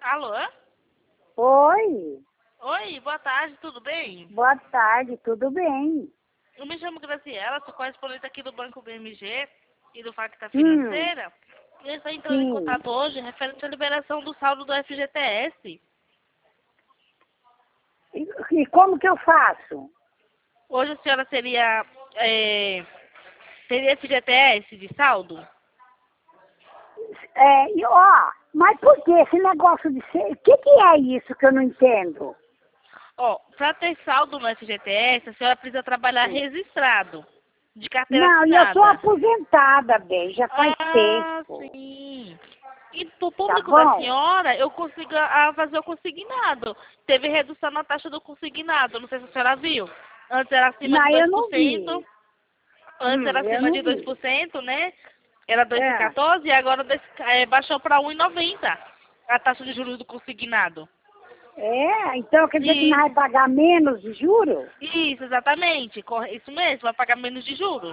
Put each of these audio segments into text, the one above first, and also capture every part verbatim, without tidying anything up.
Alô? Oi, Oi, boa tarde, tudo bem? boa tarde, tudo bem? Eu me chamo Graciela, sou correspondente aqui do Banco B M G e do Facta Hum, Financeira. E eu estou entrando em sim. contato hoje referente à liberação do saldo do F G T S. E, e como que eu faço? Hoje a senhora seria, é, teria F G T S de saldo? É, e, ó, mas por que esse negócio de ser... O que, que é isso que eu não entendo? Ó, para ter saldo no F G T S, a senhora precisa trabalhar registrado, de carteira Não, e eu sou assinada. aposentada, bem, já faz Ah, tempo. sim. E pro Tá público da bom? senhora, eu consigo ah, fazer o consignado. Teve redução na taxa do consignado, não sei se a senhora viu. Antes era acima de Não, dois eu por não cento, vi. antes Hum, era eu acima não de dois vi. por cento, né? Era dois vírgula É. quatorze e agora des- eh, baixou para um vírgula noventa a taxa de juros do consignado. É, então quer dizer que não vai Isso, pagar menos de juro? isso, exatamente. corre- Isso mesmo, vai pagar menos de juros.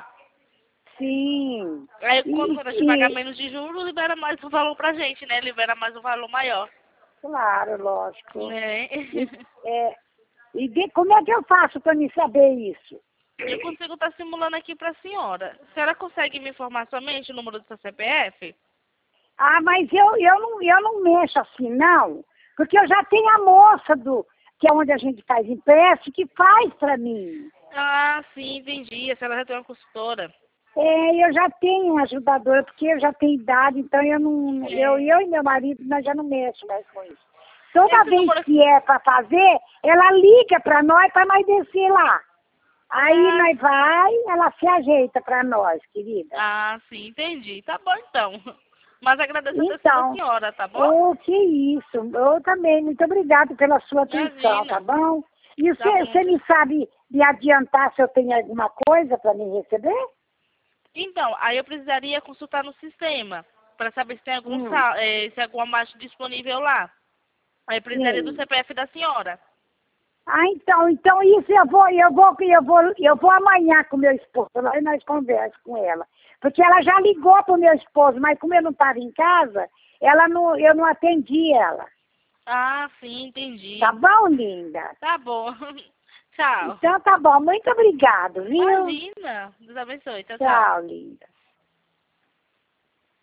Sim. Aí quando E, a gente pagar e, menos de juros, libera mais o valor pra gente, né? Libera mais um valor maior. claro, lógico. Né? E, é, e de, como é que eu faço para me saber isso? Eu consigo estar simulando aqui para a senhora. A senhora consegue me informar somente o número do seu C P F? Ah, mas eu, eu, não, eu não mexo assim, não. Porque eu já tenho a moça do, que é onde a gente faz empréstimo, que faz para mim. Ah, sim, entendi. A senhora já tem uma consultora. É, eu já tenho um ajudador, porque eu já tenho idade, então eu não. Eu, É. eu e meu marido, nós já não mexemos mais com isso. Toda Esse vez número que aqui. é para fazer, ela liga para nós, para nós descer lá. Aí Ah, nós vai, ela se ajeita para nós, querida. ah, sim, entendi. Tá bom então. Mas agradeço a atenção da Então, senhora, tá bom? oh, que isso. Eu também, muito obrigada pela sua atenção, tá Imagina. bom? E Tá você, bom. você me sabe me adiantar se eu tenho alguma coisa para me receber? Então, aí eu precisaria consultar no sistema para saber se tem algum Hum, sal, eh, se tem alguma marcha disponível lá. Aí eu precisaria do sim. C P F da senhora. Ah, então, então isso eu vou, eu vou, eu vou, eu vou amanhã com meu esposo, lá e nós conversamos com ela. Porque ela já ligou pro meu esposo, mas como eu não estava em casa, ela não, eu não atendi ela. Ah, sim, Tá entendi. bom, linda? Tá bom. Tchau. Então tá bom, muito obrigado, viu? Imagina. Deus abençoe. Tchau, tchau. Tchau, linda.